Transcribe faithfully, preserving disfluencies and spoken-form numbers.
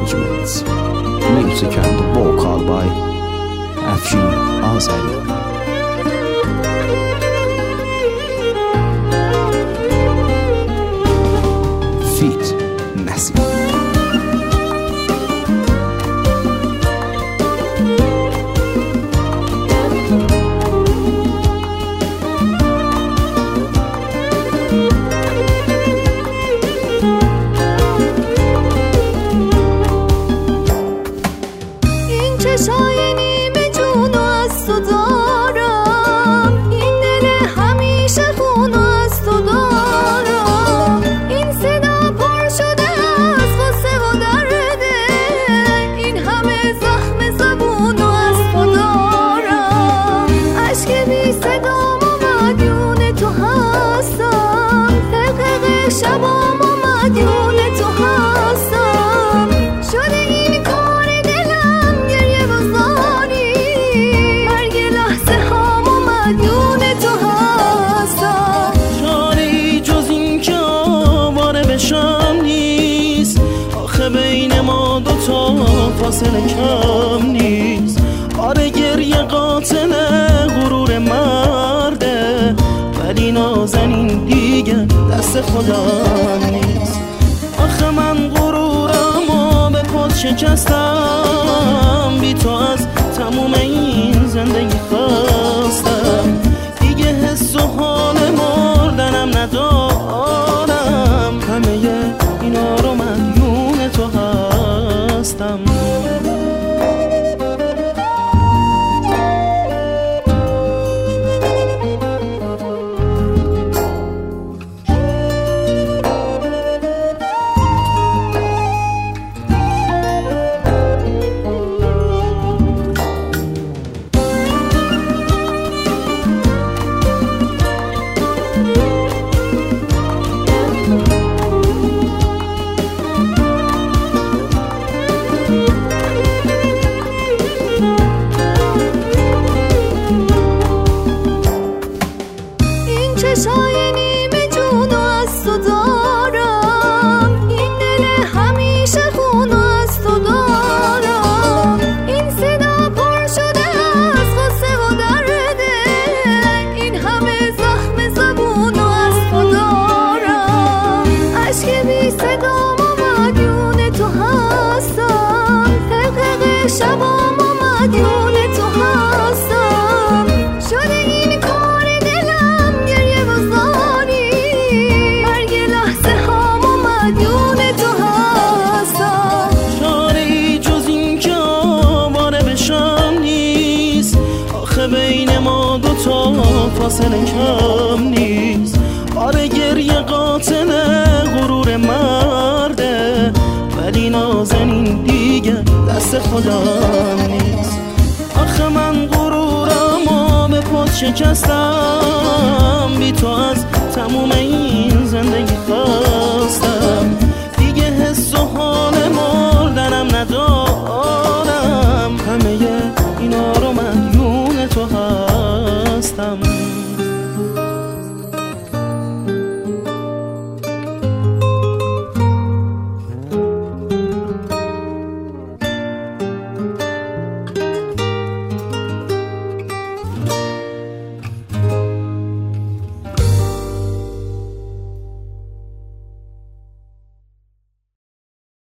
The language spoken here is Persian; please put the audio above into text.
Arrangements. Music and vocal by Afshin Azari. Feat Nasir. چشای نیمه جونو از تو دارم، این دل همیشه خونو از تو دارم، این صدا پر شده از غصه و درده، این همه زخم زبونو از تو دارم، عشق بی صدام و مدیون تو هستم، دقیقه شبام و مدیون تو هستم، شده این کار دلم گریه بزاری، مرگ لحظه هام و مدیون تو هستم. چاره ای جز این که آواره بشم نیست، آخه بین ما دوتا فاصله کم نیست، آره گریه قاتل غرور مرده، ولی نازنین دیگه دست خودم نیست، آخه من غرورمو به پات شکستم، بی تو از تموم این زندگی خواستم، دیگه حس و حال مردنم ندارم، همه اینا رو مدیون تو هستم. چشای نیمه جونو از تو دارم، این دل همیشه خونو از تو دارم، این صدا پر شده از غصه و درده، این همه زخم زبونو از تو دارم، عشق بی صدام و مدیون تو هستم، دقیقه شبام و مدیون تو هستم، شده این کار دلم گریه بزاری، مرگ لحظه هام و مدیون تو هستم. چاره ای جز این که آواره بشم نیست، آخه بین ما دوتا فاصله کم نیست، آره گریه قاتل غرور مرده، ولی نازنین دیگه دست خودم نیست، آخه من غرورمو به پات شکستم،